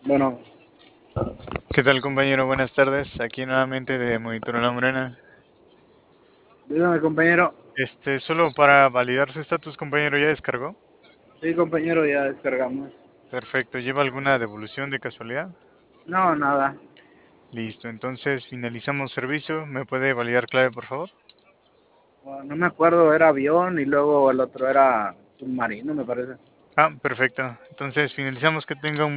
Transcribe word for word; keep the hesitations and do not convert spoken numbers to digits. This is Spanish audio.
Bueno, ¿Qué tal, compañero? Buenas tardes. Aquí nuevamente de Monitor La Morena. dígame, compañero. Este, solo para validar su estatus, compañero, ¿ya descargó? Sí, compañero, ya descargamos. Perfecto. ¿Lleva alguna devolución de casualidad? No, nada. Listo. Entonces, finalizamos servicio. ¿Me puede validar clave, por favor? Bueno, no me acuerdo, era avión y luego el otro era submarino, me parece. Ah, perfecto. Entonces, finalizamos. Que tenga un